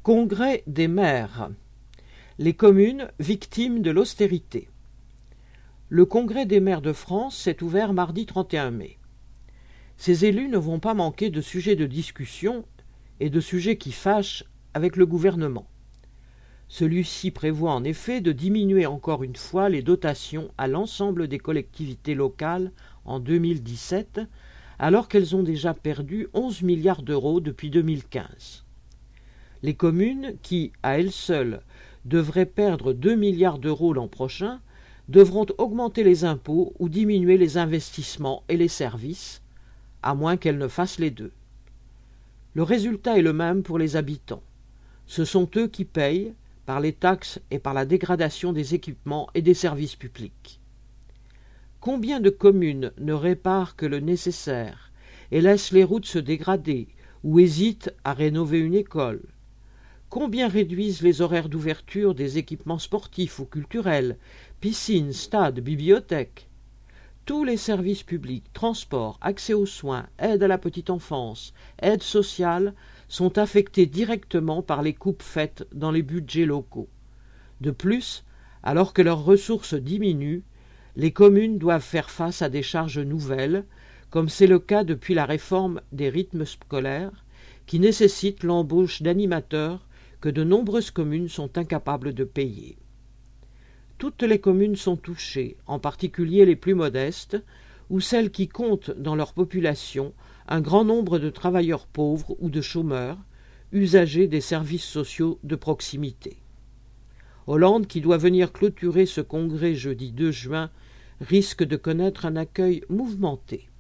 Congrès des maires. Les communes victimes de l'austérité. Le Congrès des maires de France s'est ouvert mardi 31 mai. Ces élus ne vont pas manquer de sujets de discussion et de sujets qui fâchent avec le gouvernement. Celui-ci prévoit en effet de diminuer encore une fois les dotations à l'ensemble des collectivités locales en 2017, alors qu'elles ont déjà perdu 11 milliards d'euros depuis 2015. Les communes qui, à elles seules, devraient perdre 2 milliards d'euros l'an prochain, devront augmenter les impôts ou diminuer les investissements et les services, à moins qu'elles ne fassent les deux. Le résultat est le même pour les habitants. Ce sont eux qui payent, par les taxes et par la dégradation des équipements et des services publics. Combien de communes ne réparent que le nécessaire et laissent les routes se dégrader ou hésitent à rénover une école? Combien réduisent les horaires d'ouverture des équipements sportifs ou culturels, piscines, stades, bibliothèques? Tous les services publics, transports, accès aux soins, aide à la petite enfance, aide sociale, sont affectés directement par les coupes faites dans les budgets locaux. De plus, alors que leurs ressources diminuent, les communes doivent faire face à des charges nouvelles, comme c'est le cas depuis la réforme des rythmes scolaires, qui nécessite l'embauche d'animateurs que de nombreuses communes sont incapables de payer. Toutes les communes sont touchées, en particulier les plus modestes, ou celles qui comptent dans leur population un grand nombre de travailleurs pauvres ou de chômeurs, usagers des services sociaux de proximité. Hollande, qui doit venir clôturer ce congrès jeudi 2 juin, risque de connaître un accueil mouvementé.